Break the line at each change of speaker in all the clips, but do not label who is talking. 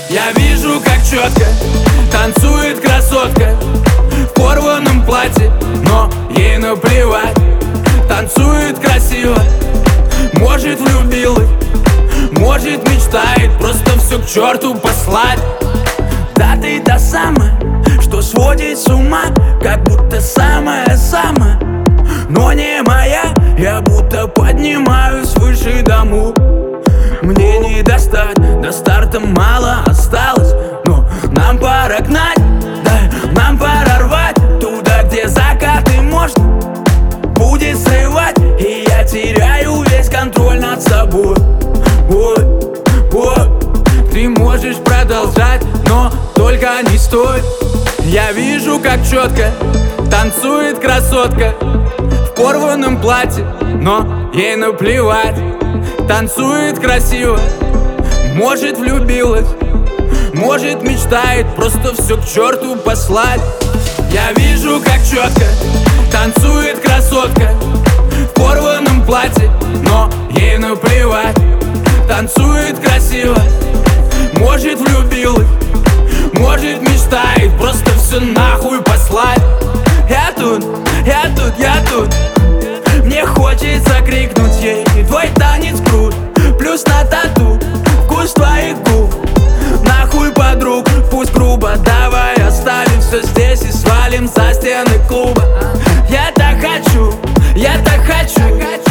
Я вижу, как четко танцует красотка в порванном платье, но ей наплевать. Танцует красиво, может влюбилась, может мечтает просто все к черту послать. Да ты та самая, что сводит с ума, как будто самая-самая, но не моя. Я будто поднимаюсь выше дому. Мне не достать, до старта мало осталось, но нам пора гнать, да, нам пора рвать туда, где закаты можно будет срывать. И я теряю весь контроль над собой. Ой, ой, ты можешь продолжать, но только не стой. Я вижу, как четко танцует красотка в порванном платье, но ей наплевать. Танцует красиво, может влюбилась, может мечтает просто все к черту послать. Я вижу, как четко танцует красотка в порванном платье, но ей наплевать. Танцует красиво, может влюбилась, может мечтает просто все нахуй послать. Я тут, я тут, я тут. Мне хочется крикнуть ей: твой танец крут, плюс на тату вкус твоих губ. Нахуй подруг, пусть грубо, давай оставим все здесь и свалим за стены клуба. Я так хочу, я так хочу.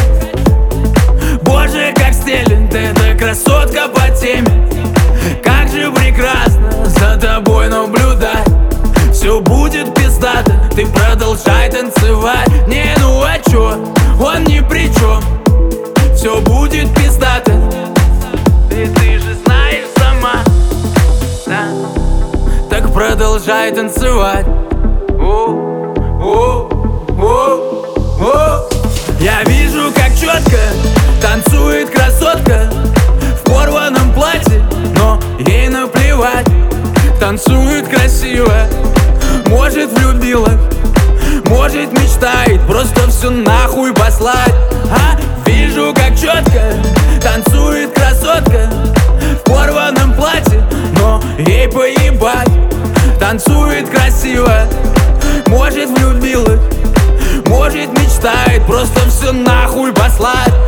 Боже, как стелен, ты эта красотка по теме. Как же прекрасно за тобой наблюдать. Все будет пиздато, ты продолжай танцевать. Не, ну а чё, он ни при чем. Все будет пиздато, и ты же знаешь сама, да? Так продолжай танцевать. Я вижу, как четко танцует красотка в порванном платье, но ей наплевать. Танцует красиво, может влюбилась, может мечтает просто все нахуй послать. Вижу, как четко танцует красотка в порванном платье, но ей поебать. Танцует красиво, может влюбилась, может мечтает просто все нахуй послать.